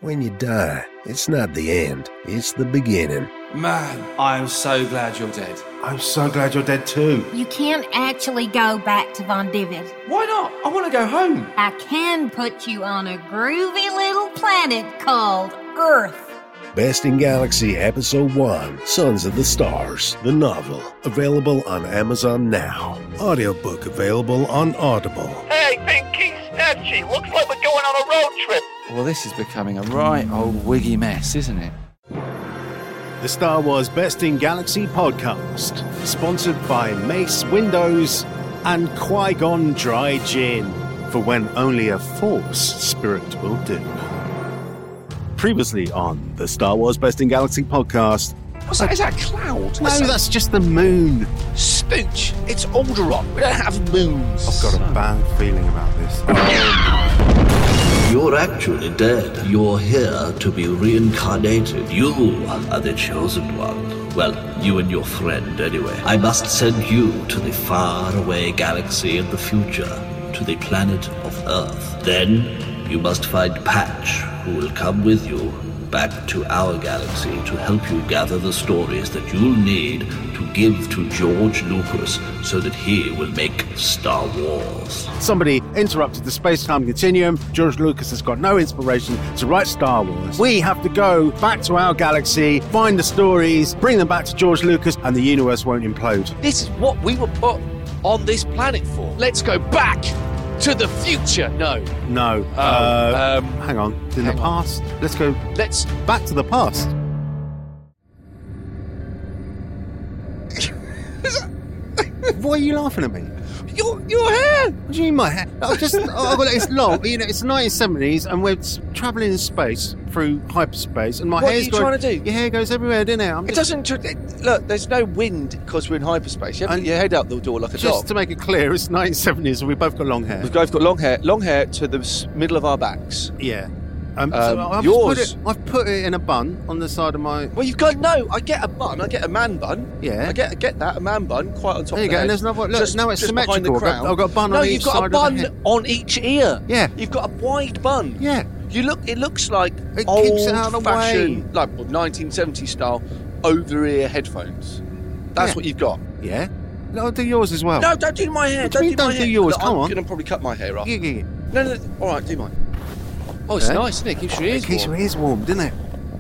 When you die, it's not the end, it's the beginning. Man, I'm so glad you're dead. I'm so glad you're dead too. You can't actually go back to Von Divid. Why not? I want to go home. I can put you on a groovy little planet called Earth. Best in Galaxy Episode 1, Sons of the Stars, the novel, available on Amazon now. Audiobook available on Audible. Hey, Pinky, Snatchy, looks like we're going on a road trip. Well, this is becoming a right old wiggy mess, isn't it? The Star Wars Best in Galaxy podcast, sponsored by Mace Windows and Qui-Gon Dry Gin, for when only a Force spirit will do. Previously on the Star Wars Best in Galaxy podcast. What's that? Is that a cloud? No, that's just the moon. Stooch, it's Alderaan. We don't have moons. I've got a bad feeling about this. You're actually dead. You're here to be reincarnated. You are the chosen one. Well, you and your friend, anyway. I must send you to the faraway galaxy in the future, to the planet of Earth. Then, you must find Patch, who will come with you back to our galaxy to help you gather the stories that you'll need to give to George Lucas so that he will make Star Wars. Somebody interrupted the space-time continuum. George Lucas has got no inspiration to write Star Wars. We have to go back to our galaxy, find the stories, bring them back to George Lucas, and the universe won't implode. This is what we were put on this planet for. Let's go back to the future. No. Hang on. In the past? Let's back to the past. Why are you laughing at me? Your hair. What do you mean my hair? It's long. You know, it's 1970s, and we're travelling in space through hyperspace, and my hair's What are you trying to do? Your hair goes everywhere, doesn't it? It doesn't. Look, there's no wind because we're in hyperspace. You have your head out the door like a Just dog. to make it clear, it's 1970s, and we both got long hair. We've both got long hair to the middle of our backs. Yeah. So yours. I've put it in a bun on the side of my... Well, you've got no. I get a bun. I get a man bun. Yeah. I get that, a man bun, quite on top There you of go, the and head. there's another... Look, now it's just behind symmetrical. the crown. I've got a bun on each side of the head. No, you've got a bun on each ear. Yeah. You've got a wide bun. Yeah. It looks like It keeps it out of the way. old-fashioned, like 1970s style, over-ear headphones. That's what you've got. Yeah. No, I'll do yours as well. No, don't do my hair. What do you mean don't do yours? Look, Come on. I'm going to probably cut my hair off. Yeah. No. All right, do mine. Oh, it's nice, isn't it? Keeps your ears It keeps warm. your ears warm, doesn't it?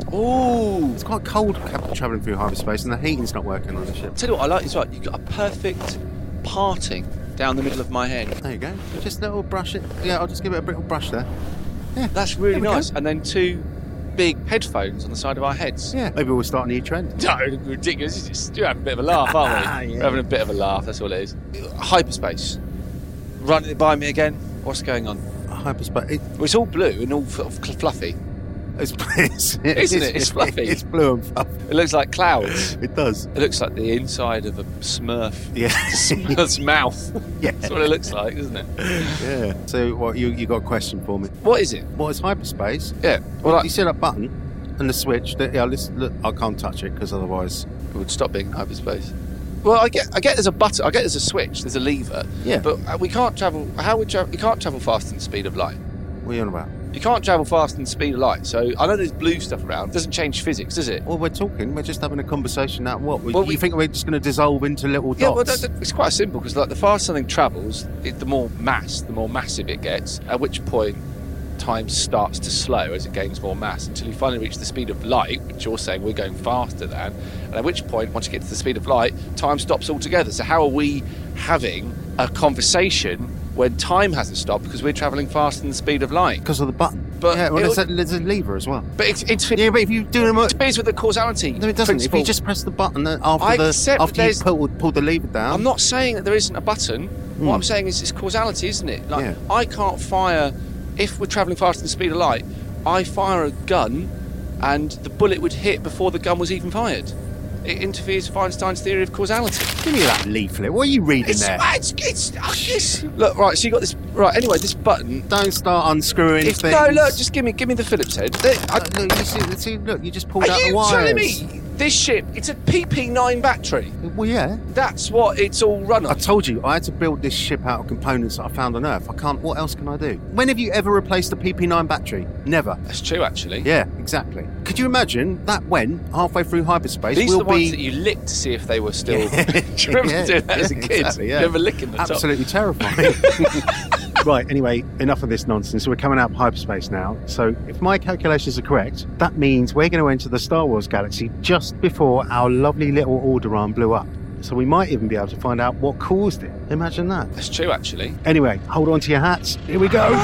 Oh. It's quite cold travelling through hyperspace, and the heating's not working on the ship. Tell you what I like as well. You've got a perfect parting down the middle of my head. There you go. Just a little brush it. Yeah, I'll just give it a little brush there. Yeah. That's really There we nice. go. And then two big headphones on the side of our heads. Yeah. Maybe we'll start a new trend. No, ridiculous. You're having a bit of a laugh, aren't we? Yeah. We're having a bit of a laugh, that's all it is. Hyperspace. Running it by me again. What's going on? Hyperspace. Well, it's all blue and all fluffy. It's Isn't it? It's fluffy. It's blue and fluffy. It looks like clouds. It does. It looks like the inside of a Smurf. Yeah. Smurf's mouth. Yeah. That's what it looks like, isn't it? Yeah. So, what you got a question for me? What is it? What is hyperspace? Yeah. Well, You see that button and the switch? Look, I can't touch it because otherwise. it would stop being hyperspace. Well, I get there's a button. I get there's a switch. There's a lever. Yeah. But we can't travel. You can't travel faster than the speed of light. What are you on about? You can't travel faster than the speed of light. So I know there's blue stuff around. It doesn't change physics, does it? Well, we're just having a conversation. That what? Well, you think we're just going to dissolve into little Yeah, well, dots? it's quite simple because like the faster something travels, the more massive it gets. At which point, time starts to slow as it gains more mass until you finally reach the speed of light, which you're saying we're going faster than. And at which point, once you get to the speed of light, time stops altogether. So how are we having a conversation when time hasn't stopped because we're travelling faster than the speed of light? Because of the button. But yeah, well, it'll- there's a lever as well. But it's Yeah, but if you do them, it depends with the causality. no, it doesn't. principle. If you just press the button I after accept you pull the lever down. I'm not saying that there isn't a button. What I'm saying is it's causality, isn't it? Like Yeah. I can't fire if we're travelling faster than the speed of light. I fire a gun, and the bullet would hit before the gun was even fired. It interferes with Einstein's theory of causality. Give me that leaflet. What are you reading there? Look, right. So you got this. Right. Anyway, this button. Don't start unscrewing things. No, look. Just give me the Phillips head. Look, you see, look, you just pulled Are out the you wires. telling me This ship, it's a PP9 battery. Well, yeah. That's what it's all run I on. told you, I had to build this ship out of components that I found on Earth. I can't... What else can I do? When have you ever replaced a PP9 battery? Never. That's true, actually. Yeah, exactly. Could you imagine that went halfway through hyperspace? These are the ones that you licked to see if they were still... Do you remember doing that as a kid? Exactly, yeah. You ever licking the top? Absolutely terrifying. Right, anyway, enough of this nonsense. We're coming out of hyperspace now. So if my calculations are correct, that means we're going to enter the Star Wars galaxy just before our lovely little Alderaan blew up. So we might even be able to find out what caused it. Imagine that. That's true, actually. Anyway, hold on to your hats. Here we go.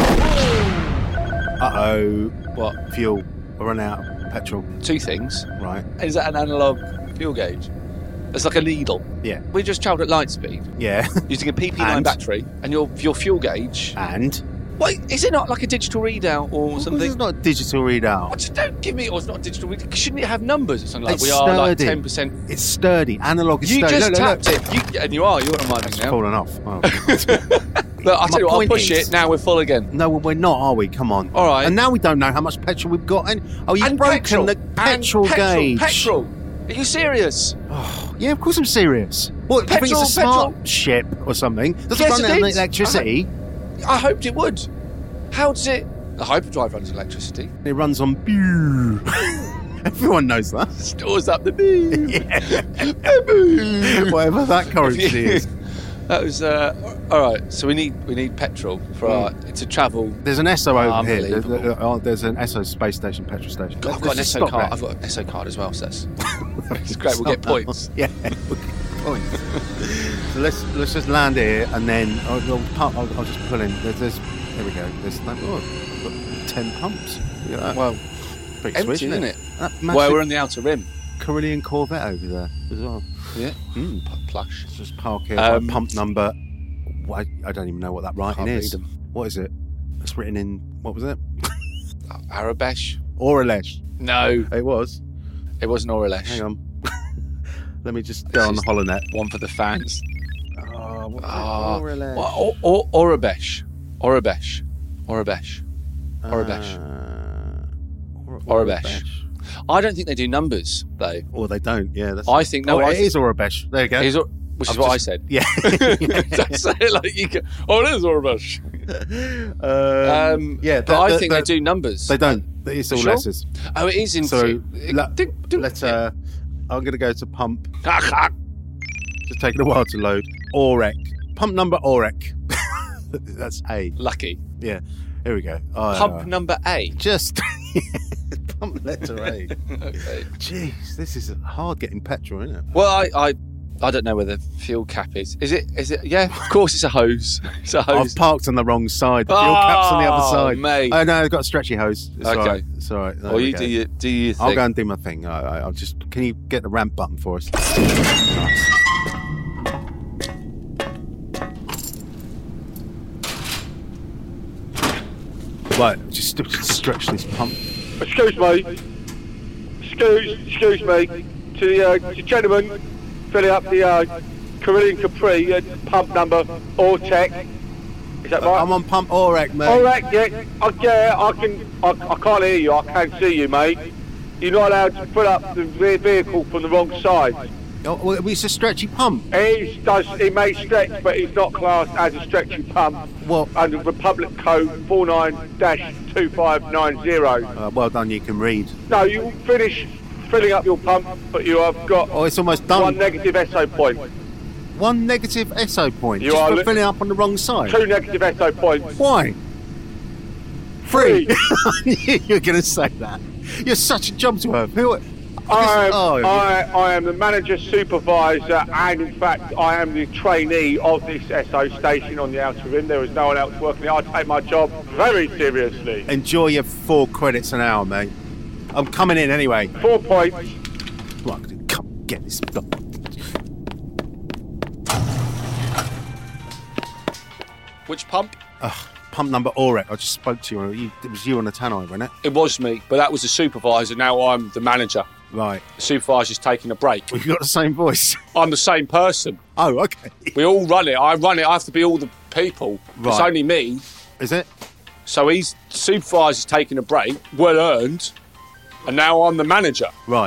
Uh-oh. What? Fuel. We're running out of petrol. Two things. Right. Is that an analogue fuel gauge? It's like a needle. Yeah. We just travelled at light speed Yeah. using a PP9 And? battery, and your fuel gauge... And? Wait, is it not like a digital readout or This something? is not a digital readout. What, don't give me... Or it's not a digital readout. Shouldn't it have numbers or something like It's we are like sturdy. 10%? It's sturdy. Analog is You sturdy. just Look, tapped look. it. And you're on mine It's now. fallen off. Oh. Look, I'll tell you what, I'll point push is- it, now we're full again. No, well, we're not, are we? Come on. All right. And now we don't know how much petrol we've got. And you've And broken petrol. the And petrol gauge. Petrol. Are you serious? Yeah, of course I'm serious. What, do you think it's a Petrol, smart ship or something? Does Yes, it it run on is. electricity? I hoped it would. How does it... The hyperdrive runs electricity. It runs on... Pew. Everyone knows that. Stores up the beam. Whatever that currency is. That was... all right, so we need petrol for our... To travel... There's an Esso over here. Unbelievable. There's an Esso space station, petrol station. God, I've got an Let's just Esso stop card. there. I've got an Esso card as well, so that's... It's great, we'll get points. Yeah, we'll get points. So let's just land here, and then I'll just pull in. There's here we go. There's I've got 10 pumps. Look at that. Well, Pretty empty, swish, isn't it? That Well, massive we're on the outer rim. Carillion Corvette over there as well. Yeah. Plush. Let's just park here. Pump number. Well, I don't even know what that writing Can't is. read 'em. What is it? It's written in. What was it? Arabesh? Oralesh. No, It was. it wasn't Oralesh. Hang on. Let me just go on the holonet. One for the fans. Oh, what Orabesh. Orabesh. Orabesh. Orabesh. Orabesh. I don't think they do numbers, though. Or they don't, yeah. That's I think... No, it is Orabesh. There you go. Which is I've what I just- said. Yeah. Don't say it like you can... Oh, it is Orabesh. Yeah, But I think they do numbers. They don't. It's all Sure? letters. Oh, it is in... So, let's... I'm going to go to pump. Just taking a while to load. Orek. Pump number Orek. That's A. Lucky. Yeah. Here we go. Oh, Pump number A. Just pump letter A. Okay. Jeez, this is hard getting petrol, isn't it? Well, I don't know where the fuel cap is. Is it? Yeah, of course it's a hose. It's a hose. I've parked on the wrong side. The fuel cap's on the other side. Mate. Oh no, I've got a stretchy hose. It's Okay. all right. It's all right. There Or we you go. do your thing. I'll go and do my thing. I'll just. Can you get the ramp button for us? Nice. Right, just stretch this pump. Excuse me. Excuse me. To the gentleman filling up the Carillion Capri at pump number Ortec. Is that right? I'm on pump Orek, mate. All right, yeah. I can't hear you. I can see you, mate. You're not allowed to fill up the rear vehicle from the wrong side. Oh, well, it's a stretchy pump. It may stretch, but it's not classed as a stretchy pump. Well, Under Republic Code 49-2590. well done, you can read. No, you finish filling up your pump, but you have got Oh, it's almost done. one negative SO point. One negative SO point. You just are for li- filling up on the wrong side. 2 negative SO points. Why? Free. You're going to say that. You're such a jump to earth. I am the manager, supervisor, and in fact, I am the trainee of this SO station on the outer rim. There is no one else working here. I take my job very seriously. Enjoy your 4 credits an hour, mate. I'm coming in anyway. 4 points. Right, come get this stuff. Which pump? Pump number Orek. I just spoke to you. It was you on the tannoy, wasn't it? It was me, but that was the supervisor. Now I'm the manager. Right. The supervisor's taking a break. We've got the same voice. I'm the same person. Oh, okay. We all run it. I run it. I have to be all the people. It's Right. only me. Is it? So supervisor's taking a break. Well earned. And now I'm the manager. Right.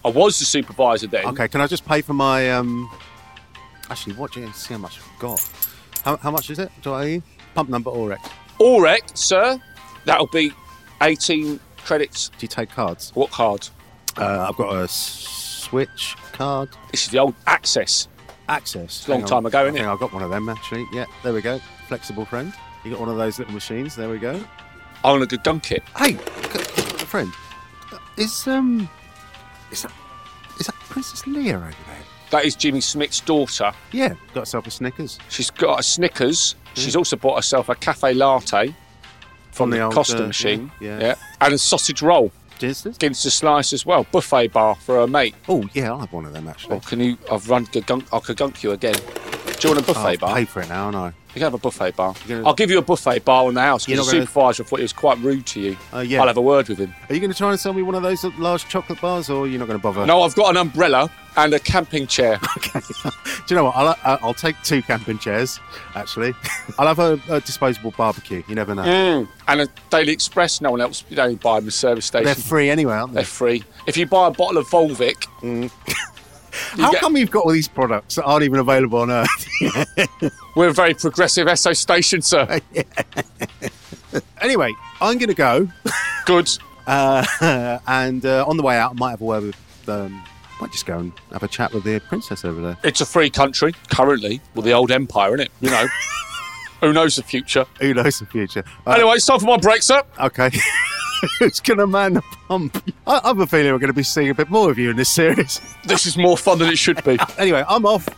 I was the supervisor then. Okay, can I just pay for my... Actually, what do you see how much I've got? How much is it? Do I owe you? Pump number Orec. Orec, sir. That'll be 18 credits. Do you take cards? What card? I've got a Switch card. This is the old Access. Access. It's a long time ago, isn't it? I've got one of them, actually. Yeah, there we go. Flexible friend. You got one of those little machines. There we go. I'm going to go dunk it. Hey, friend. Is that Princess Leia over there? That is Jimmy Smith's daughter. Yeah, got herself a Snickers. She's got a Snickers. She's also bought herself a cafe latte from the old, Costa machine. Yeah. And a sausage roll. Ginsters? Ginster slice as well. Buffet bar for her mate. Oh, yeah, I'll have one of them, actually. Or can you... I could gunk you again. Do you want a buffet bar? I'll pay for it now, aren't I? You can have a buffet bar. gonna- I'll give you a buffet bar in the house You're because the not supervisor thought it was quite rude to you. Yeah. I'll have a word with him. Are you going to try and sell me one of those large chocolate bars, or you're not going to bother? No, I've got an umbrella and a camping chair. Okay. Do you know what? I'll take 2 camping chairs, actually. I'll have a disposable barbecue. You never know. And a Daily Express. No one else. You don't buy them at the service station. They're free anyway, aren't they? They're free. If you buy a bottle of Volvic... How come you've got all these products that aren't even available on Earth? We're a very progressive SO station, sir. Anyway, I'm going to go. Good. And on the way out, I might have a word with... might just go and have a chat with the princess over there. It's a free country, currently. Well, the old empire, isn't it? You know. Who knows the future? Who knows the future? Anyway, it's time for my break, sir. Okay. Who's going to man the pump? I have a feeling we're going to be seeing a bit more of you in this series. This is more fun than it should be. Anyway, I'm off.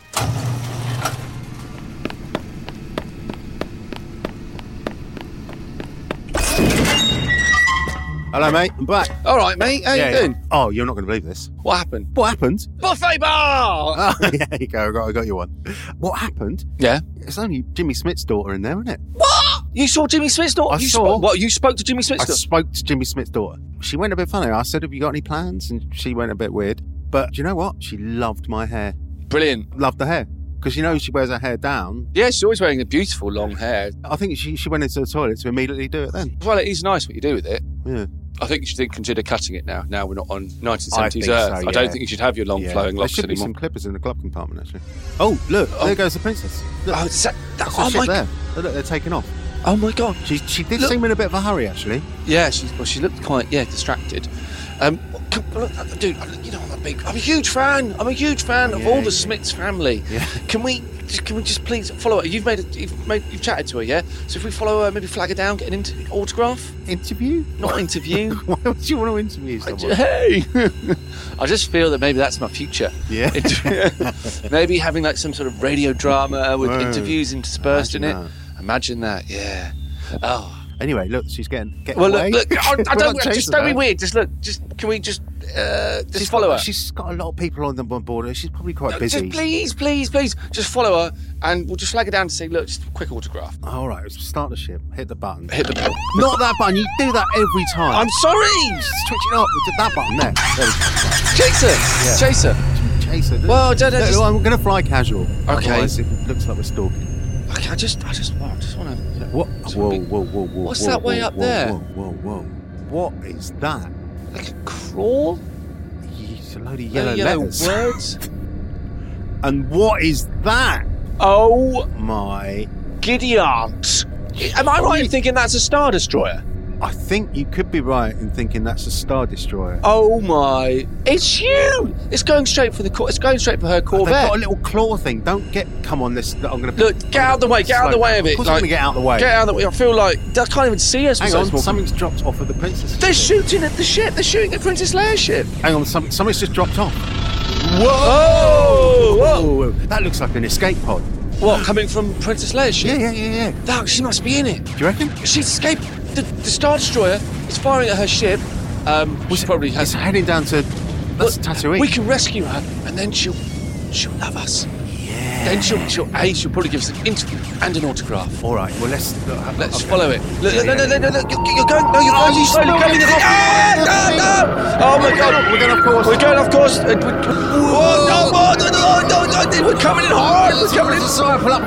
Hello, mate. I'm back. All right, mate. How you doing? Oh, you're not going to believe this. What happened? What happened? Buffet bar! Oh, yeah, there you go. I got you one. What happened? Yeah. It's only Jimmy Smith's daughter in there, isn't it? What? You saw Jimmy Smith's daughter? I saw. You spoke to Jimmy Smith's I daughter? spoke to Jimmy Smith's daughter. She went a bit funny. I said, have you got any plans? And she went a bit weird. But do you know what? She loved my hair. Brilliant. Loved the hair. Because you know she wears her hair down. Yeah, she's always wearing a beautiful long hair. I think she went into the toilet to immediately do it then. Well, it is nice what you do with it. Yeah. I think you should consider cutting it now. Now we're not on 1970s I think Earth. so, I don't yeah. think you should have your long flowing There locks should be anymore. some clippers in the glove compartment, actually. Oh, look. There goes the princess. Look, Oh, is that, that's oh the ship my there. Look, they're taking off. Oh my god. She did Look. seem in a bit of a hurry, actually. Yeah, she looked quite distracted. Look, dude, you know I'm a huge fan. I'm a huge fan of all the Smiths family. Yeah. Can we just please follow her? You've chatted to her, yeah? So if we follow her, maybe flag her down, get an autograph. Interview? Not interview. Why would you want to interview someone? Hey, I just feel that maybe that's my future. Yeah. Maybe having like some sort of radio drama with Whoa. interviews interspersed in it. Imagine Imagine that, yeah. Oh. Anyway, look, she's getting Well, away. look, I We're don't. not Just chasing don't be her. weird. Can we just follow her? She's got a lot of people on board. She's probably quite busy. Just please, just follow her, and we'll just flag her down to say, look, just a quick autograph. All right, let's start the ship. Hit the button. Hit the button. Not that button. You do that every time. I'm sorry, Switch it up. That button there. There we go. Chaser. Chaser. Well, don't Look, just. I'm going to fly casual. Okay. Otherwise, it looks like we're stalking. Okay, I just want to. What? Whoa. What's that way up there? Whoa. What is that? Like a crawl? It's a load of yellow Yellow letters. words. And what is that? Oh My... giddy aunt! Am I right in thinking that's a Star Destroyer? I think you could be right in thinking that's a Star Destroyer. Oh my! It's you! It's going straight for It's going straight for her They've Corvette. got a little claw thing. Don't get... Come on, this... I'm going to... Look, get out of the way. Get out of the way of it. Of course I'm going to get out of the way. Get out of the way. I feel like I can't even see us. Hang so on, small. something's dropped off of the princess. They're shooting at the ship. They're shooting at Princess Leia's ship. Hang on, something's just dropped off. Whoa! Whoa! That looks like an escape pod. What? Coming from Princess Leia's ship? Yeah. That, she must be in it. Do you reckon? She's escaped. The Star Destroyer is firing at her ship. She probably has. It's heading down to... That's Tatooine. We can rescue her, and then she'll love us. Yeah. Then she'll probably give us an interview and an autograph. All right, well, let's Follow it. Look, no, you're going slowly coming in. No! Oh my God, We're going off course. We're going off course. No, we're coming in hard. We're coming in. Sorry, pull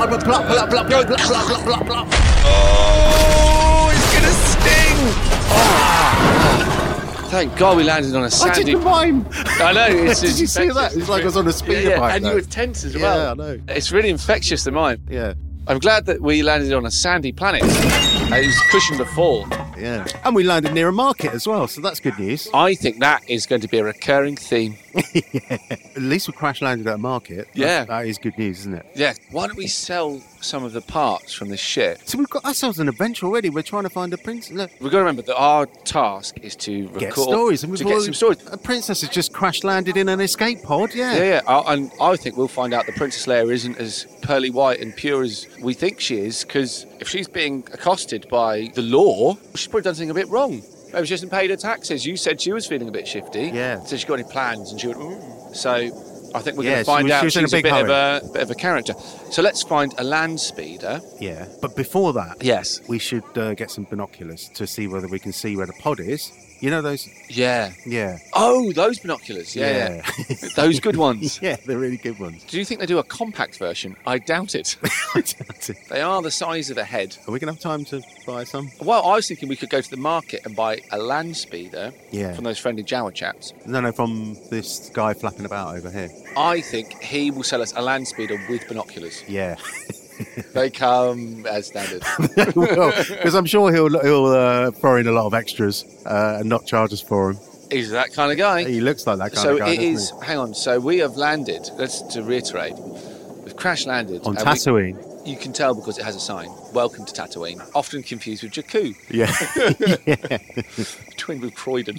up. Oh, it's gonna sting. Thank God we landed on a I sandy... did the rhyme. I know. Did you see that? It's like I was on a speeder bike. And though. you were tense as well. Yeah, I know. It's really infectious, the mine. Yeah. I'm glad that we landed on a sandy planet. It was cushioned to fall. Yeah. And we landed near a market as well, so that's good news. I think that is going to be a recurring theme. Yeah. At least we crash landed at a market. Yeah. That is good news, isn't it? Yeah. Why don't we sell some of the parts from this ship? So we've got ourselves an adventure already. We're trying to find a princess. Look, We've got to remember that our task is to record... get stories. And to get some stories. A princess has just crash landed in an escape pod, Yeah. And I think we'll find out the Princess Leia isn't as pearly white and pure as we think she is, because if she's being accosted by the law, she's probably done something a bit wrong. Maybe she hasn't paid her taxes. You said she was feeling a bit shifty. Yeah. So she got any plans, and she went, "Ooh." So I think we're Yeah, going to find she out was in a she's a big bit hurry. of a character. So let's find a land speeder. Yeah. But before that, Yes. we should get some binoculars to see whether we can see where the pod is. You know those? Yeah. Yeah. Oh, those binoculars. Yeah. Those good ones. Yeah, they're really good ones. Do you think they do a compact version? I doubt it. I doubt it. They are the size of a head. Are we going to have time to buy some? Well, I was thinking we could go to the market and buy a land speeder Yeah. from those friendly Jawa chaps. No, from this guy flapping about over here. I think he will sell us a land speeder with binoculars. Yeah. They come as standard. Because I'm sure he'll throw in a lot of extras and not charge us for them. He's that kind of guy. He looks like that kind So of guy. it doesn't is. Hang on. So we have landed. To reiterate, we've crash landed On and Tatooine. you can tell because it has a sign. Welcome to Tatooine. Often confused with Jakku, Yeah. twinned with Croydon.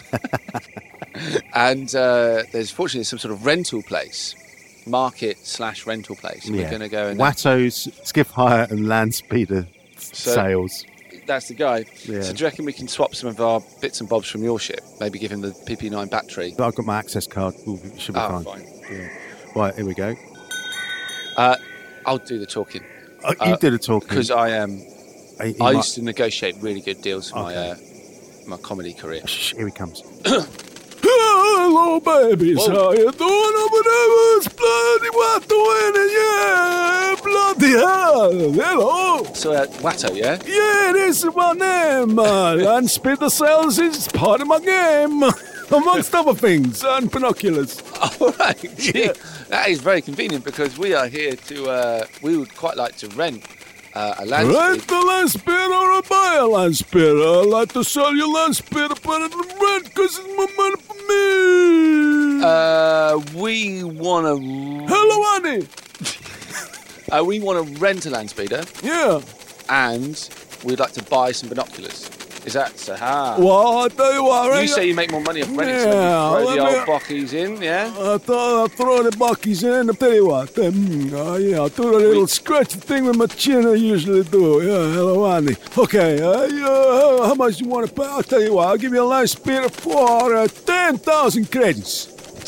And there's fortunately some sort of rental place, market/rental place. We're going to go and Watto's skiff hire and land speeder sales. that's the guy. Yeah. So do you reckon we can swap some of our bits and bobs from your ship? Maybe give him the PP9 battery. But I've got my access card. Ooh, it should be fine. Fine. Yeah. Right, here we go. I'll do the talking You did a talking. because I am. He I might- used to negotiate really good deals for Okay. my comedy career. Shh, here he comes. Hello, babies. Whoa. How you doing over there? It's bloody Watto in it, yeah. Bloody hell. Hello. So Watto, yeah? Yeah, this is my name. Land speeder sales is part of my game. Amongst other things, and binoculars. All right. Gee, that is very convenient because we are here to. We would quite like to rent a land Rent speeder. the land speeder or buy a land speeder. I like to sell you land speeder, but it rent because it's more money for me. We want to. Hello, Annie. We want to rent a land speeder, Yeah. and we'd like to buy some binoculars. Is that so? Well, I'll tell you what. You say you make more money off renting, so Yeah, you throw let the me- old bockies in, yeah? I thought I'd throw the buckies in. I'll tell you what. Yeah, I'll do a little scratchy thing with my chin I usually do. Yeah, hello, Annie. Okay, how much you want to pay? I'll tell you what. I'll give you a land speeder for 10,000 credits.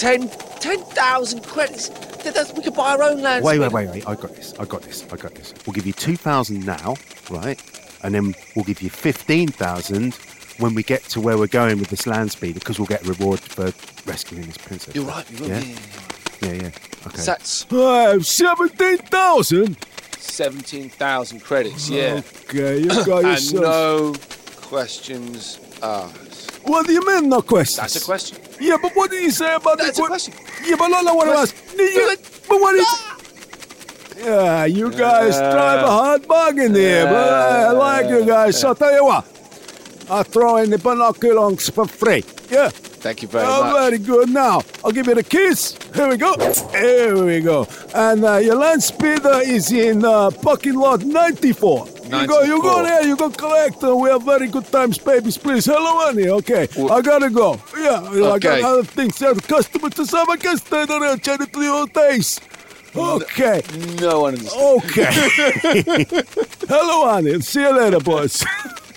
10,000 credits. We could buy our own land Wait. speeder. I got this. We'll give you 2,000 now, right? And then we'll give you 15,000 when we get to where we're going with this land speeder, because we'll get a reward for rescuing this princess. You're right, you're right. Yeah? Yeah. Okay. So that's 17,000. 17,000 credits, yeah. Okay, you got And yourself. no questions asked. What do you mean, no questions? That's a question. Yeah, but what did you say about That's the a question. Yeah, but no, what I asked. But what is? Yeah, you guys drive a hard bargain here, but I like you guys. So I'll tell you what, I'll throw in the binoculars for free. Yeah. Thank you very Oh, much. very good. Now, I'll give you the keys. Here we go. Here we go. And your land speeder is in parking lot 94. You go 94. there, you go collect. We have very good times, babies. Please. Hello, Annie. Okay, I gotta go. Yeah, I got Okay. other things. The customer to serve. I can stay there and chat to your days. Okay. No one understands. Okay. Hello, Annie. See you later, boys.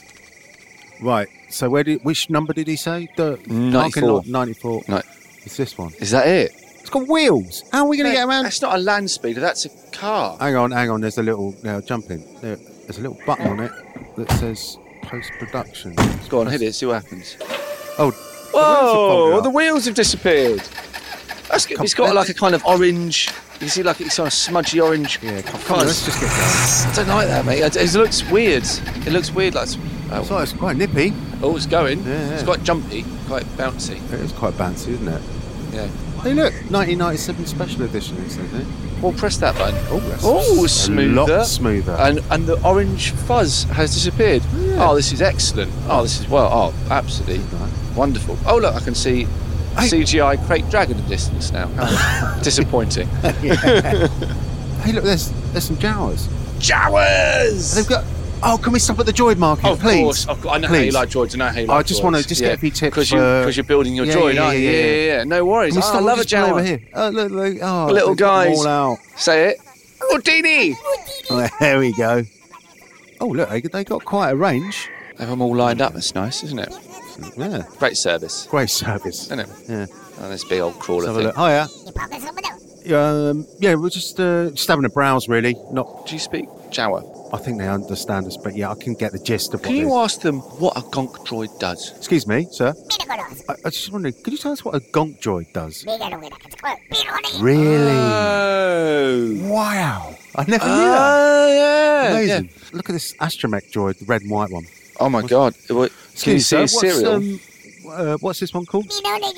Right. So which number did he say? The 94. 94. No. It's this one. Is that it? It's got wheels. How are we going to get around? That's not a land speeder, that's a car. Hang on. There's a little jump in. There's a little button on it that says post-production. Go on, hit it, see what happens. Oh. Whoa, the the wheels have disappeared. That's good. It's got like a kind of orange. You see, like it's on a smudgy orange. Yeah, come on, let's just get going. I don't like that, mate. It looks weird. It looks weird. Like So it's quite nippy. Oh, it's going. Yeah. It's quite jumpy, quite bouncy. It is quite bouncy, isn't it? Yeah. Hey, look, 1997 special edition, it says there. Well, press that button. Oh, that's smoother. A lot smoother. And the orange fuzz has disappeared. Yeah. Oh, this is excellent. Oh, this is, absolutely wonderful. Oh, look, I can see CGI crate dragon in the distance now. How disappointing. Hey, look, there's some Jawas. Jawas! They've got... Oh, can we stop at the droid market, Of please? course. I know how you like droids. I just want to get a few tips. Because you're building your droid, aren't you? Yeah. No worries. Can we stop I love a just pull over Jawa. here? Oh, look. Oh, Little they've got them guys. all out. Say it. Houdini! Oh, there we go. Oh, look, they got quite a range. They have them all lined up. That's nice, isn't it? Yeah. Great service. Great service. Isn't it? Yeah. Oh, this big old crawler Let's have a thing. look. Hiya. Yeah, we're just having a browse, really. Not. Do you speak Jawa? I think they understand us, but yeah, I can get the gist of what Can it you is. ask them what a gonk droid does? Excuse me, sir. I just wondering, could you tell us what a gonk droid does? Really? Oh. Wow. I never knew that. Oh, yeah. Amazing. Yeah. Look at this astromech droid, the red and white one. Oh, my God. Can you Excuse see me, a sir, cereal? what's this one called?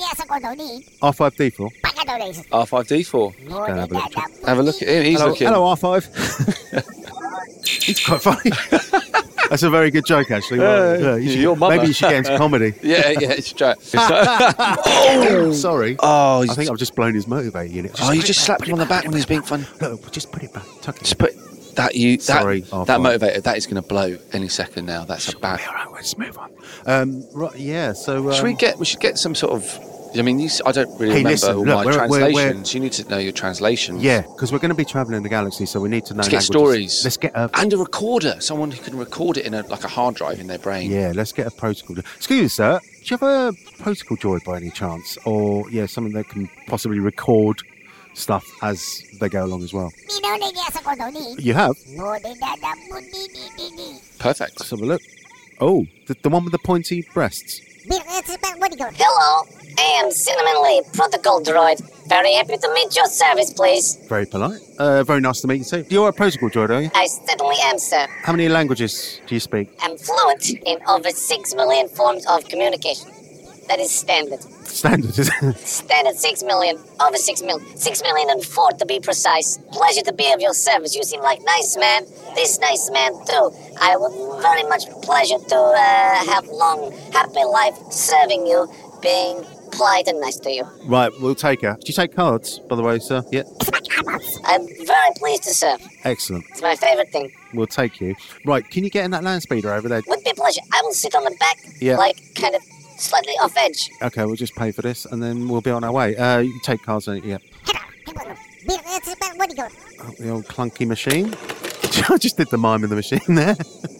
R5D4. R5D4. Go and have a look. Have a look at him. He's looking. Hello, R5. He's quite funny. That's a very good joke, actually. Well, your mother. Maybe you should get into comedy. Yeah, it's true. Sorry. Oh, I think I've just blown his motivator unit. you just slapped him on the back when he's being funny. Look, just put it back. Tuck it. Just put that Sorry, that R5. motivator. That is going to blow any second now. That's a bad. All right, let's move on. Right, yeah. So We should get some sort of. I mean, I don't really Hey, remember listen, all look, my we're- translations. You need to know your translations. yeah, because we're going to be travelling the galaxy, so we need to know. Let's get languages. stories. Let's get a. And a recorder, someone who can record it in a hard drive in their brain. Yeah, let's get a protocol. Excuse me, sir. Do you have a protocol droid by any chance, or something that can possibly record stuff as they go along as well? You have. Perfect. Let's have a look. Oh, the one with the pointy breasts. Hello, I am Cinnamon Lee, protocol droid. Very happy to meet your service, please. Very polite. Very nice to meet you too. You're a protocol droid, are you? I certainly am, sir. How many languages do you speak? I'm fluent in over 6 million forms of communication. That is standard. Standard, is it? Standard 6 million. Over 6 million. 6 million and 4 to be precise. Pleasure to be of your service. You seem like nice man. This nice man too. I would very much pleasure to have long, happy life serving you, being polite and nice to you. Right, we'll take her. Do you take cards, by the way, sir? Yeah. I'm very pleased to serve. Excellent. It's my favorite thing. We'll take you. Right, can you get in that land speeder over there? Would be a pleasure. I will sit on the back, Yeah. like kind of slightly off edge. Okay, we'll just pay for this and then we'll be on our way. You can take cards, yeah. Oh, the old clunky machine. I just did the mime in the machine there.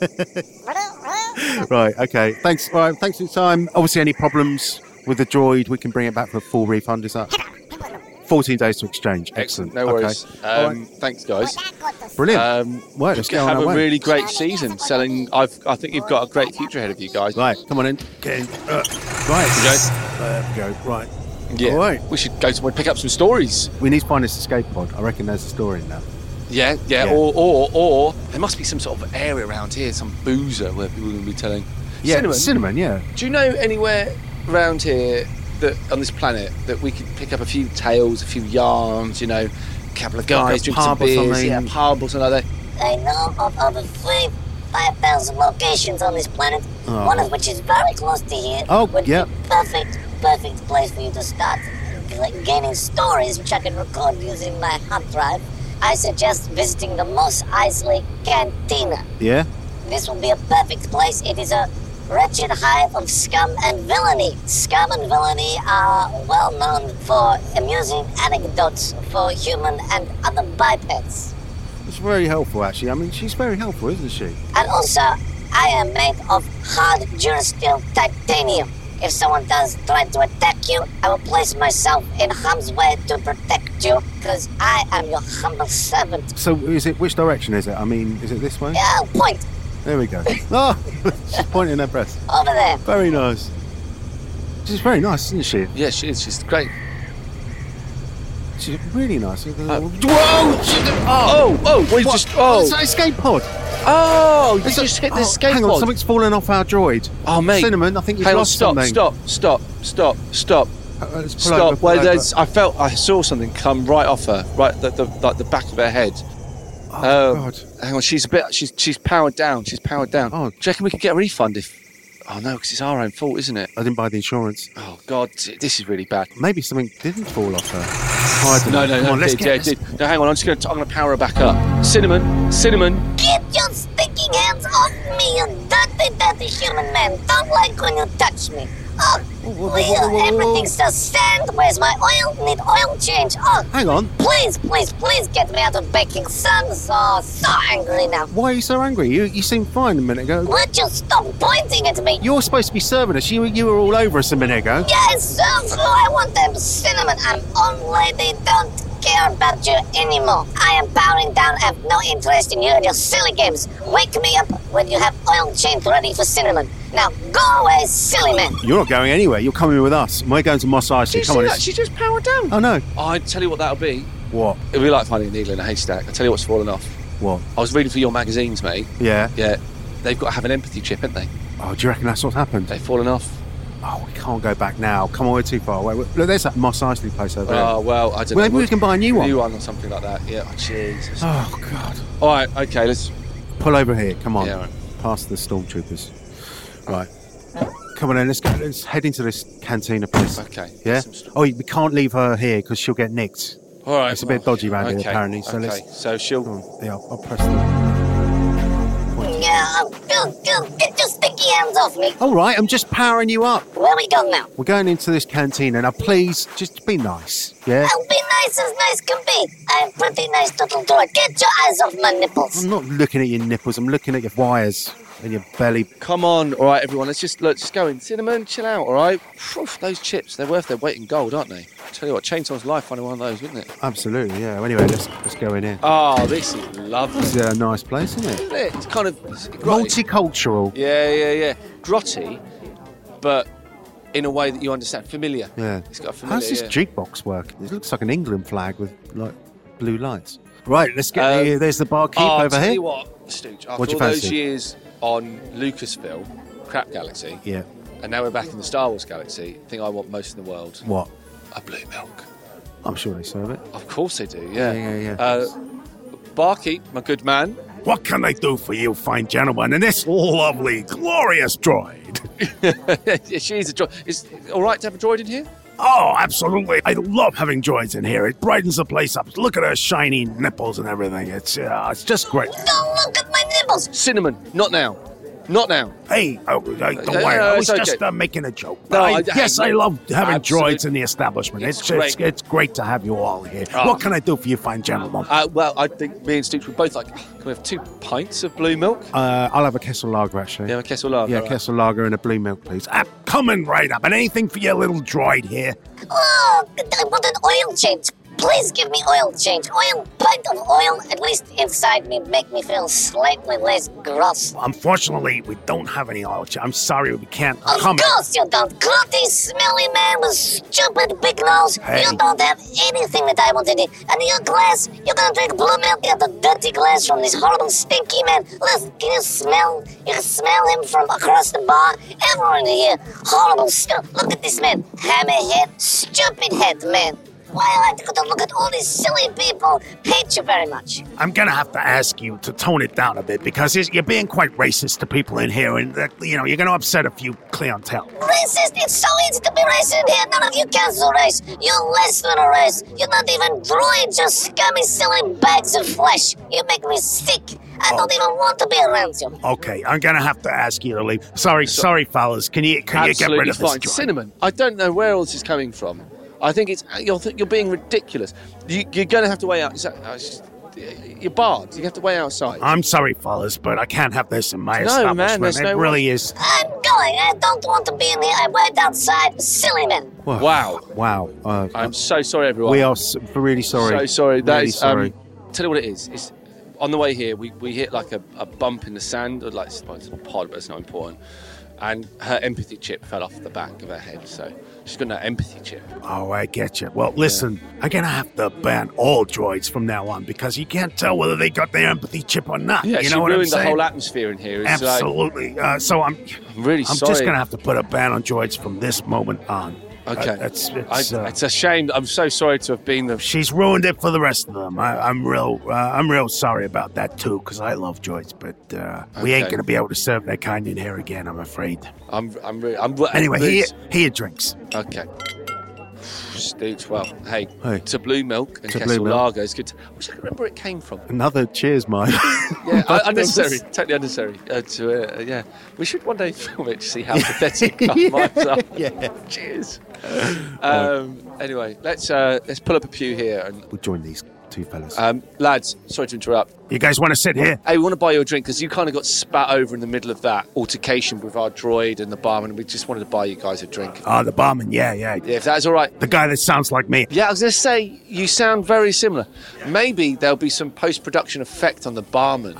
Right, okay. Thanks. All right, thanks for your time. Obviously, any problems with the droid, we can bring it back for a full refund. Is that 14 days to exchange? Excellent. No worries. Okay. All right. Thanks, guys. Brilliant. Right, let's go on have our a way. really great season selling. I think you've got a great future ahead of you guys. Right, come on in. Get in. Right. There we go. Right. Yeah. All right. We should go somewhere and pick up some stories. We need to find this escape pod. I reckon there's a story in that. Yeah. Yeah. Or there must be some sort of area around here, some boozer where people are going to be telling. Yeah, cinnamon, yeah. Do you know anywhere around here that on this planet that we could pick up a few tales, a few yarns, a couple of guys drinking some pub or beers, something? pub or something like that? I know of over 5,000 locations on this planet, one of which is very close to here. Oh, would yeah. be perfect place for you to start gaining stories which I can record using my hard drive. I suggest visiting the Mos Eisley Cantina. Yeah? This will be a perfect place. It is a wretched hive of scum and villainy. Scum and villainy are well known for amusing anecdotes for human and other bipeds. It's very helpful, actually. I mean, she's very helpful, isn't she? And also, I am made of hard durasteel titanium. If someone does try to attack you, I will place myself in harm's way to protect you, because I am your humble servant. So, which direction is it? I mean, is it this way? Yeah, point. There we go. Oh, she's pointing her breast. Over there. Very nice. She's very nice, isn't she? Yeah, she is. She's great. She's really nice. Whoa! Oh! We What? just. Oh, Oh! it's an escape pod. Oh, you just hit the escape Hang on, pod. something's fallen off our droid. Oh, mate. Cinnamon, I think you've Hang on, lost stop, something. stop. Let's pull Stop. over, pull over. I saw something come right off her, right the back of her head. Oh, God. Hang on, she's powered down. Oh. Do you reckon we could get a refund if... Oh, no, because it's our own fault, isn't it? I didn't buy the insurance. Oh, God, this is really bad. Maybe something didn't fall off her. Oh, I don't know. No, Come on, let's it did. No, hang on, I'm gonna power her back up. Cinnamon. Get your stinking hands off me, you dirty human man. Don't like when you touch me. Oh, everything's just sand. Where's my oil? Need oil change. Oh, Hang on. please get me out of baking sun. So angry now. Why are you so angry? You seemed fine a minute ago. Would you stop pointing at me? You're supposed to be serving us. You were all over us a minute ago. Yes, so I want them cinnamon. I'm old lady. Don't care about you anymore. I am powering down. I have no interest in you and your silly games. Wake me up when you have oil change ready for cinnamon. Now go away, silly man. You're not going anywhere. You're coming with us. We're going to Mos Eisley. Did you Come see on. that? She just powered down. Oh, no. I'd tell you what that'll be. What? It'll be like finding a needle in a haystack. I'll tell you what's fallen off. What? I was reading for your magazines, mate. Yeah. Yeah. They've got to have an empathy chip, haven't they? Oh, do you reckon that's what's happened? They've fallen off. Oh, we can't go back now. Come on, we're too far away. Look, there's that Mos Eisley place over there. Oh, well, I don't know. Maybe we can buy a new one. New one or something like that. Yeah. Oh, Jesus. Oh, God. All right. Okay. Let's. Pull over here. Come on. Yeah, right. Past the stormtroopers. Right. Come on then, let's head into this cantina place. Okay. Yeah? Oh, we can't leave her here because she'll get nicked. All right. It's a bit dodgy around here, apparently. So okay. So she'll. Yeah, I'll press the... Yeah, get your sticky hands off me. All right, I'm just powering you up. Where we go now? We're going into this cantina. Now, please, just be nice, yeah? I'll be nice as nice can be. I'm pretty nice little droid. Get your eyes off my nipples. I'm not looking at your nipples. I'm looking at your wires and your belly. Come on. All right, everyone. Let's just go in. Cinnamon, chill out. All right. Phew, those chips, they're worth their weight in gold, aren't they? Tell you what, Chainsaw's life finding one of those, wouldn't it? Absolutely, yeah. Anyway, let's go in here. Oh, this is lovely. This is a nice place, isn't it? Isn't it? It's kind of grotty. Multicultural. Yeah. Grotty, but in a way that you understand. Familiar. Yeah. It's got a familiar. How's this jukebox work? It looks like an England flag with like blue lights. Right, let's get here. There's the barkeep over tell here. you what, Stooge. After What'd you all those fancy? years on Lucasfilm, Crap Galaxy, Yeah. and now we're back in the Star Wars galaxy, the thing I want most in the world, What? a blue milk. I'm sure they serve it. Of course they do, yeah. Yeah. Barkeep, my good man. What can I do for you, fine gentlemen, in this lovely, glorious droid? She's a droid. Is it all right to have a droid in here? Oh, absolutely. I love having droids in here. It brightens the place up. Look at her shiny nipples and everything. It's just great. Don't look at my nipples. Cinnamon, not now. Not now. Hey, don't worry. I was it's just okay. making a joke. No, Yes, I love having absolute- droids in the establishment. It's It's great to have you all here. Oh. What can I do for you, fine gentlemen? Well, I think me and Stooge were both like, can we have 2 pints of blue milk? I'll have a Kessel Lager, actually. Yeah, a Kessel Lager. Yeah, all right. Kessel Lager and a blue milk, please. Coming right up. And anything for your little droid here? Oh, I want an oil change. Please give me oil change. Pint of oil, at least inside me, make me feel slightly less gross. Unfortunately, we don't have any oil. I'm sorry, we can't. Of course you don't. Grotty, smelly man with stupid big nose. Hey. You don't have anything that I wanted in. And your glass, you're gonna drink blue milk out of dirty glass from this horrible stinky man. Listen, can you smell? You can smell him from across the bar. Everyone here, horrible stuff. Look at this man. Hammerhead, stupid head man. Why do I have to look at all these silly people? Hate you very much. I'm gonna have to ask you to tone it down a bit because you're being quite racist to people in here, and you're gonna upset a few clientele. Racist? It's so easy to be racist in here. None of you cancel race. You're less than a race. You're not even droids, just scummy, silly bags of flesh. You make me sick. I don't even want to be around you. Okay, I'm gonna have to ask you to leave. Sorry, fellas. Can you get rid Absolutely of this fine. joint? Cinnamon, I don't know where all this is coming from. I think you're being ridiculous. You're going to have to wait out. You're barred. You have to wait outside. I'm sorry, fellas, but I can't have this in my No, establishment. man, there's it no really is. I'm going. I don't want to be in here. I wait outside. Silly man. Wow. I'm so sorry, everyone. We are really sorry. So sorry. That Really is. sorry. Tell you what it is. It's on the way here. We hit like a bump in the sand. Or like it's not a pod, but it's not important. and her empathy chip fell off the back of her head, so she's got no empathy chip. Oh, I get you. Well, listen, I'm going to have to ban all droids from now on because you can't tell whether they got their empathy chip or not. Yeah, you she know what I'm ruined the saying? whole atmosphere in here. It's Absolutely. So I'm really I'm sorry. just going to have to put a ban on droids from this moment on. Okay. It's a shame. I'm so sorry to have been the... She's ruined it for the rest of them. I'm real sorry about that too, because I love droids, but we ain't Okay. gonna be able to serve that kind in here again. I'm afraid. Anyway, here drinks. Okay. Stoots, well, hey, Hey. to Blue Milk and To Kessel Blue Milk. Lager. It's good. I wish I could remember where it came from. Another cheers, mate. Yeah, unnecessary. Totally unnecessary. Yeah. We should one day film it to see how pathetic our minds are. Yeah. Cheers. Anyway, let's pull up a pew here. And We'll join these two fellas. lads, sorry to interrupt. You guys want to sit here? Hey, we want to buy you a drink because you kind of got spat over in the middle of that altercation with our droid and the barman. We just wanted to buy you guys a drink. Oh, the barman. Yeah. Yeah, if that's all right. The guy that sounds like me. Yeah, I was going to say, you sound very similar. Maybe there'll be some post-production effect on the barman.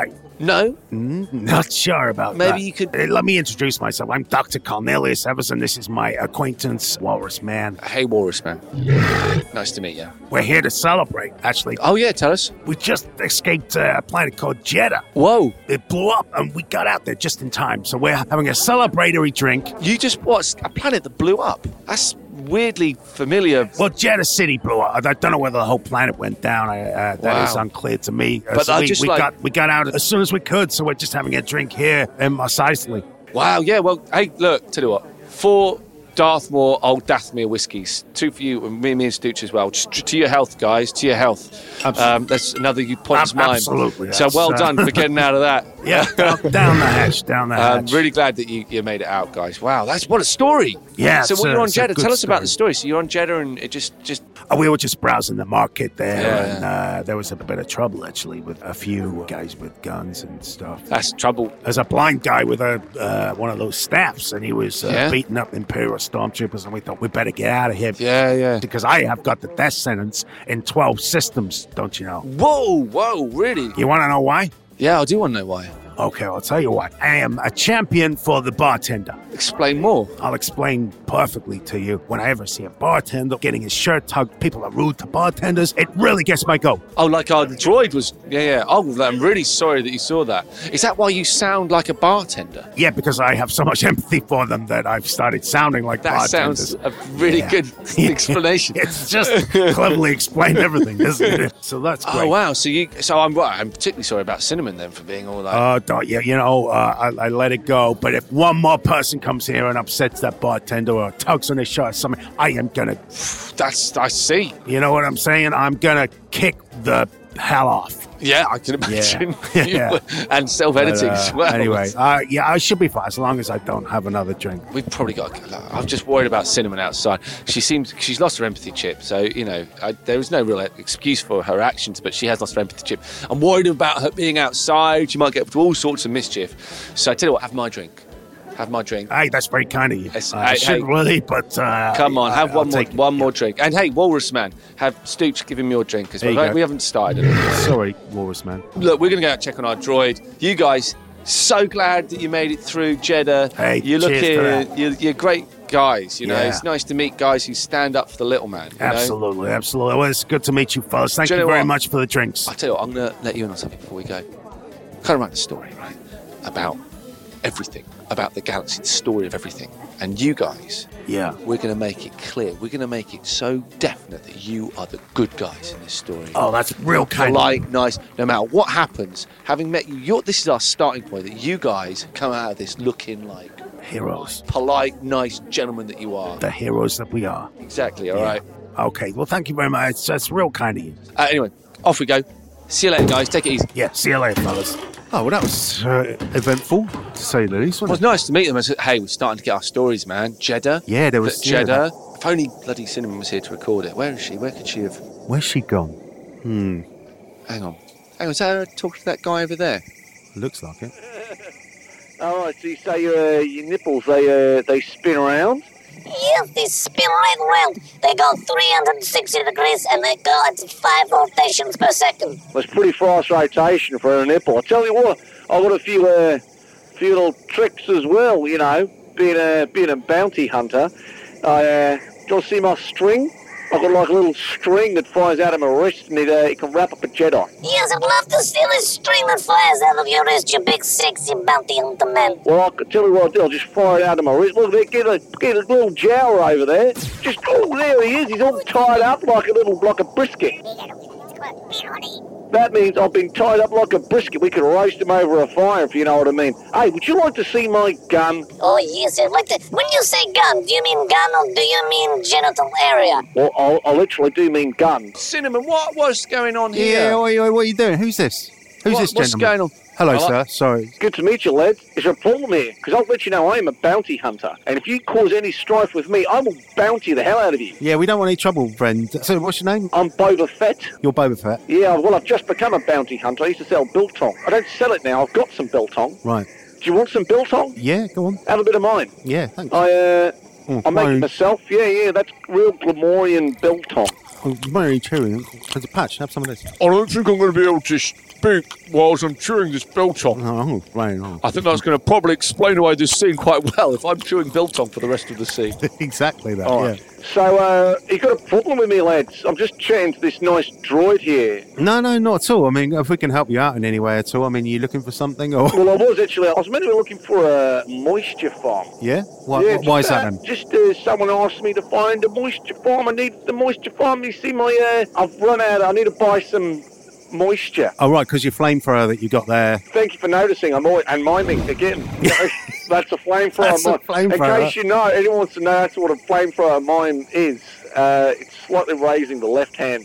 No? Not sure about that. Maybe you could... Let me introduce myself. I'm Dr. Cornelius Everson. This is my acquaintance, Walrus Man. Hey, Walrus Man. Nice to meet you. We're here to celebrate, actually. Oh, yeah, tell us. We just escaped a planet called Jeddah. Whoa. It blew up, and we got out there just in time. So we're having a celebratory drink. You just watched a planet that blew up. That's weirdly familiar. Well, Jeddah City blew up. I don't know whether the whole planet went down. That is unclear to me. But we got out as soon as we could, so we're just having a drink here in Mos Eisley. Wow, yeah, well, hey, look, tell you what. 4 Darthmore Old Dathmere whiskies. 2 for you, and me and Stooch as well. Just to your health, guys, to your health. That's another point's mine. Absolutely. So well done for getting out of that. Yeah, down the hatch, down the hatch. I'm really glad that you made it out, guys. Wow, what a story. Yeah. So when you're on Jeddah, tell us about the story. story. So you're on Jeddah and it just... We were just browsing the market there, Yeah. and there was a bit of trouble, actually, with a few guys with guns and stuff. That's trouble. There's a blind guy with one of those staffs, and he was Yeah? beating up Imperial stormtroopers, and we thought we better get out of here. Yeah. Because I have got the death sentence in 12 systems, don't you know? Whoa, really? You want to know why? Yeah, I do want to know why. Okay, I'll tell you why. I am a champion for the bartender. Explain more. I'll explain perfectly to you. When I ever see a bartender getting his shirt tugged, people are rude to bartenders, it really gets my goat. Oh, like the droid was... Yeah. Oh, I'm really sorry that you saw that. Is that why you sound like a bartender? Yeah, because I have so much empathy for them that I've started sounding like That bartenders. sounds a really good explanation. It's just cleverly explained everything, isn't it? So that's great. Oh, wow. So I'm particularly sorry about Cinnamon then for being all that... Don't you? I let it go. But if one more person comes here and upsets that bartender or tugs on his shirt or something, I am gonna... I see. You know what I'm saying? I'm gonna kick the hell off. Yeah, I can imagine. Yeah. And self-editing as well. Anyway, I should be fine as long as I don't have another drink. We've probably got... I'm just worried about Cinnamon outside. She's lost her empathy chip, so, there is no real excuse for her actions, but she has lost her empathy chip. I'm worried about her being outside. She might get up to all sorts of mischief. So I tell you what, have my drink. Have my drink. Hey, that's very kind of you. Yes, I shouldn't really, but... come on, have one more drink. And hey, Walrus Man, have Stooch give him your drink as well. There you go. We haven't started. Sorry, Walrus Man. Look, we're going to go out and check on our droid. You guys, so glad that you made it through Jeddah. Hey, you're cheers to you're great guys. Yeah. It's nice to meet guys who stand up for the little man. you know? Absolutely. Well, it's good to meet you, fellas. Thank Do you you know very what? much for the drinks. I tell you what, I'm going to let you in on something before we go. Kind of write the story, right? About everything, about the galaxy, the story of everything. And you guys, Yeah. we're going to make it clear. We're going to make it so definite that you are the good guys in this story. Oh, that's real kind of Polite, nice. No matter what happens, having met you, this is our starting point. That you guys come out of this looking like heroes. polite, nice gentlemen that you are. The heroes that we are. Exactly. All right. Okay. Well, thank you very much. That's real kind of you. Anyway, off we go. See you later, guys. Take it easy. Yeah. See you later, fellas. Oh, well, that was eventful, to say the least, It wasn't was nice to meet them. I said, hey, we're starting to get our stories, man. Jeddah. Yeah, there was- Jeddah. If only bloody Cinnamon was here to record it. Where is she? Where could she have? Where's she gone? Hang on. Is that her talking to that guy over there? Looks like it. All right, so you say your nipples, they spin around? Yes, they spin right around. They go 360 degrees and they go at 5 rotations per second. That's pretty fast rotation for a nipple. I tell you what, I've got a few little tricks as well, you know, being a bounty hunter. Do you want to see my string? I've got like a little string that flies out of my wrist, and it can wrap up a Jedi. Yes, I'd love to see this string that flies out of your wrist, you big sexy bounty hunter man. Well, I can tell you what I'll do. I'll just fire it out of my wrist. Look, get a little jowl over there. Just, oh, there he is. He's all tied up like a brisket. That means I've been tied up like a brisket. We could roast him over a fire, if you know what I mean. Hey, would you like to see my gun? Oh, yes, I'd like to. When you say gun, do you mean gun or do you mean genital area? Well, I literally do mean gun. Cinnamon, what's going on here? Yeah, what are you doing? Who's this? Who's this What's gentleman? going on? Hello, sir. Sorry. Good to meet you, lads. Is there a problem here? Because I'll let you know I am a bounty hunter. And if you cause any strife with me, I will bounty the hell out of you. Yeah, we don't want any trouble, friend. So, what's your name? I'm Boba Fett. You're Boba Fett. Yeah, well, I've just become a bounty hunter. I used to sell biltong. I don't sell it now. I've got some biltong. Right. Do you want some biltong? Yeah, go on. Have a bit of mine. Yeah, thanks. I make it myself. Yeah, that's real Glamorian biltong. I'm very chewing. There's a patch. Have some of this. I don't think I'm going to be able to speak whilst I'm chewing this biltong. Oh, right. Oh. I think that's going to probably explain away this scene quite well if I'm chewing biltong for the rest of the scene. Exactly that, All right. So, you got a problem with me, lads? I'm just chatting to this nice droid here. No, not at all. I mean, if we can help you out in any way at all. I mean, are you looking for something? Or? Well, I was meant to be looking for a moisture farm. Yeah? Why is that then? Just someone asked me to find a moisture farm. I need the moisture farm. You see, I've run out. I need to buy some moisture. Oh, right, because your flamethrower that you got there. Thank you for noticing. I'm miming again. That's a flamethrower. That's a flamethrower. In case you know, anyone wants to know, that's what a flamethrower mime is. It's slightly raising the left hand.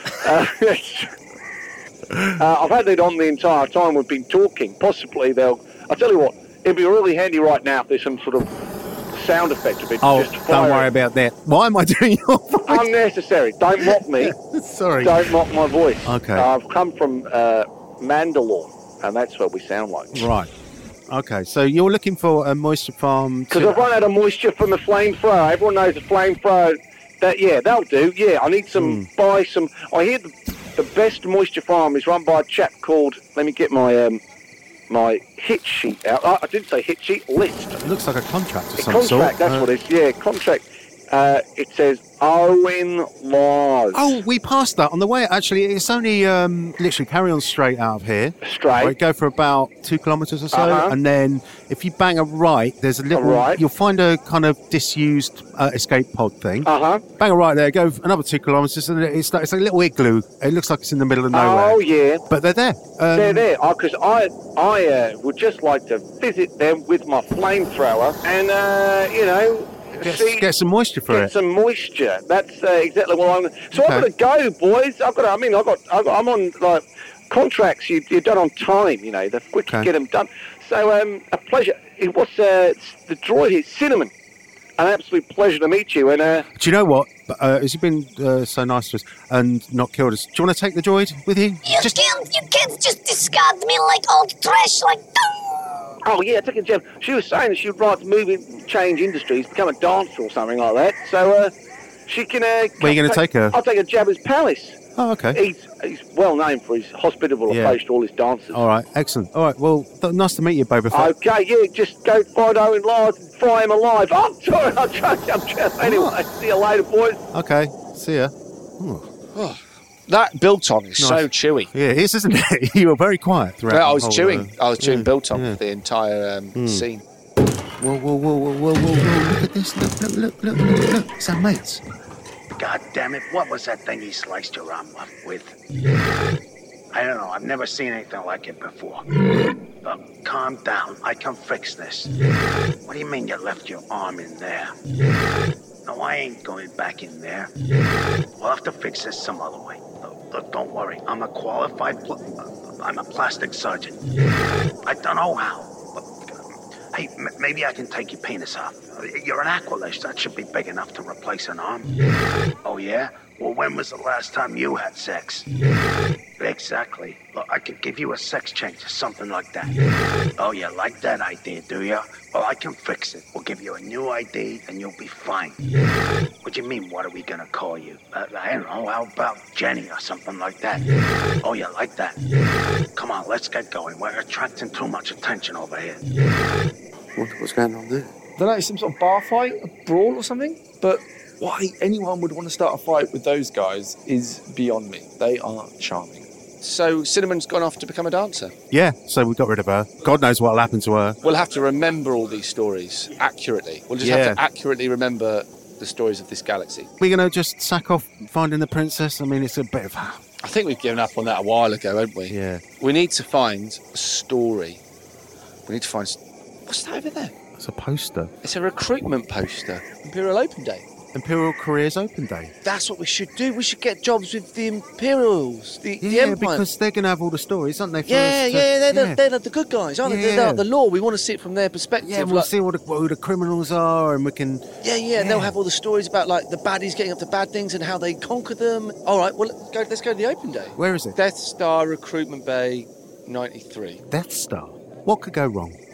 I've had it on the entire time we've been talking. Possibly I'll tell you what, it'd be really handy right now if there's some sort of sound effect of it. Oh, just don't worry about that. Why am I doing your voice? Unnecessary. Don't mock me. Sorry. Don't mock my voice. Okay. I've come from Mandalore, and that's what we sound like. Right. Okay, so you're looking for a moisture farm. Because I've run out of moisture from the flamethrower. Everyone knows the flamethrower. That'll do. Yeah, I need some. Buy some. I hear the best moisture farm is run by a chap called. Let me get my my hit sheet out. I didn't say hit sheet. List. It looks like a contract or some contract. sort. That's what it is. Yeah, contract. It says Owen Laws. Oh, we passed that on the way. Actually, it's only literally carry on straight out of here. Straight. Right, go for about 2 kilometres or so, and then if you bang a right, there's a little. You'll find a kind of disused escape pod thing. Bang a right there. Go another 2 kilometres, and it's like a little igloo. It looks like it's in the middle of nowhere. Oh yeah. But they're there. They're there because I would just like to visit them with my flamethrower, and you know. Get some moisture for it. Get some moisture. That's exactly what I'm. So okay. I've got to go, boys. I'm on like contracts. You're done on time. You know, the quicker you get them done. So a pleasure. What's the droid here? Cinnamon. An absolute pleasure to meet you. And do you know what? Has he been so nice to us and not killed us? Do you want to take the droid with you? You can't just discard me like old trash, like. Oh, yeah, take a jab. She was saying that she would like to move in, change industries, become a dancer or something like that. So she can... Where are you going to take her? I'll take her to Jabba's palace. Oh, okay. He's well known for his hospitable approach to all his dancers. All right, excellent. All right, well, nice to meet you, Boba Fett. Okay, yeah, just go find Owen Lars and fry him alive. Oh, sorry, I'm joking. Anyway, see you later, boys. Okay, see ya. That biltong is so chewy. Yeah, it is, isn't it? You were very quiet throughout. Yeah, I was chewing biltong the entire scene. Whoa! Look at this! Look! It's our mates. God damn it! What was that thing he sliced your arm up with? I don't know. I've never seen anything like it before. Look, calm down. I can fix this. What do you mean you left your arm in there? No, I ain't going back in there. We'll have to fix this some other way. Look, don't worry. I'm a qualified... I'm a plastic surgeon. I don't know how. But, hey, maybe I can take your penis off. You're an Aqualish. That should be big enough to replace an arm. Oh, yeah? Well, when was the last time you had sex? Exactly. Look, I could give you a sex change or something like that. Oh, you like that idea, do you? Well, I can fix it. We'll give you a new ID and you'll be fine. What do you mean, what are we gonna call you? I don't know, how about Jenny or something like that? Oh, you like that? Come on, let's get going. We're attracting too much attention over here. What's going on there? I don't know, some sort of bar fight, a brawl or something? But why anyone would want to start a fight with those guys is beyond me. They are charming. So Cinnamon's gone off to become a dancer? Yeah, so we got rid of her. God knows what'll happen to her. We'll have to remember all these stories accurately. We'll just have to accurately remember the stories of this galaxy. We're going to just sack off finding the princess? I mean, it's a bit of... I think we've given up on that a while ago, haven't we? Yeah. We need to find a story. We need to find... What's that over there? It's a poster. It's a recruitment poster. Imperial Open Day. Imperial Careers Open Day. That's what we should do. We should get jobs with the Imperials, the Empire. Yeah, because they're going to have all the stories, aren't they? They're the good guys, aren't they? They're the law. We want to see it from their perspective. Yeah, we'll see who the criminals are, and we can... Yeah, and they'll have all the stories about, like, the baddies getting up to bad things and how they conquer them. All right, well, let's go to the Open Day. Where is it? Death Star Recruitment Bay 93. Death Star? What could go wrong?